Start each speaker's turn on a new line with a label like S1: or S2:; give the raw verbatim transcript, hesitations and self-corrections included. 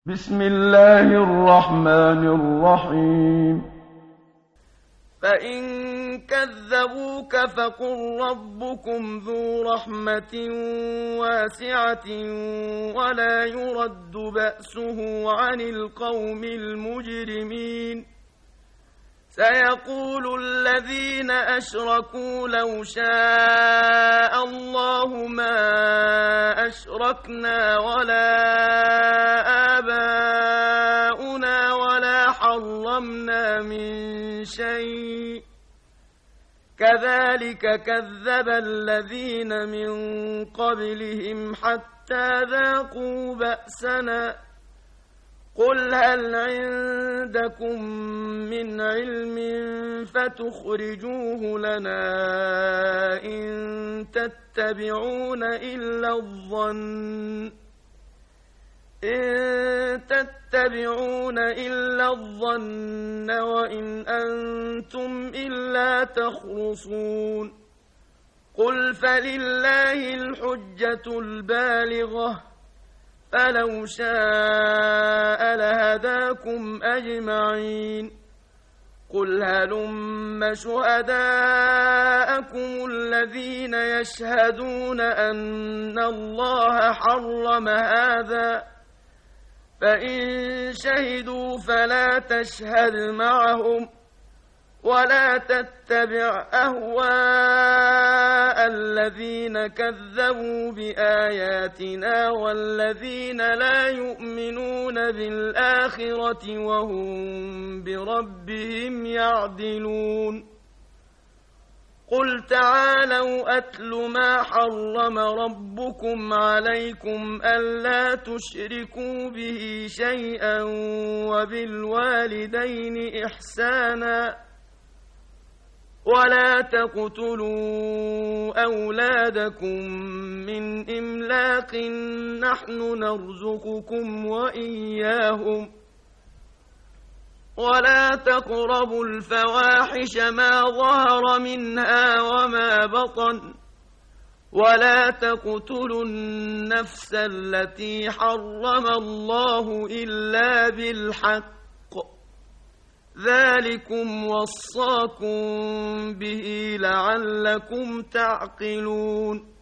S1: بسم الله الرحمن الرحيم
S2: فإن كذبوك فقل ربكم ذو رحمة واسعة ولا يرد بأسه عن القوم المجرمين سيقول الذين أشركوا لو شاء الله ما أشركنا ولا آباؤنا ولا حرمنا من شيء كذلك كذب الذين من قبلهم حتى ذاقوا بأسنا قل هل عندكم من علم فتخرجوه لنا إن تتبعون إلا الظن إن تتبعون إلا الظن وإن أنتم إلا تخرصون قل فلله الحجة البالغة فلو شاء لهداكم أجمعين قل هلم شهداءكم الذين يشهدون أن الله حرم هذا فإن شهدوا فلا تشهد معهم ولا تتبع أهواء الذين كذبوا بآياتنا والذين لا يؤمنون بالآخرة وهم بربهم يعدلون قل تعالوا أتل ما حرم ربكم عليكم ألا تشركوا به شيئا وبالوالدين إحسانا ولا تقتلوا أولادكم من إملاق نحن نرزقكم وإياهم ولا تقربوا الفواحش ما ظهر منها وما بطن ولا تقتلوا النفس التي حرم الله إلا بالحق ذلكم وصاكم به لعلكم تعقلون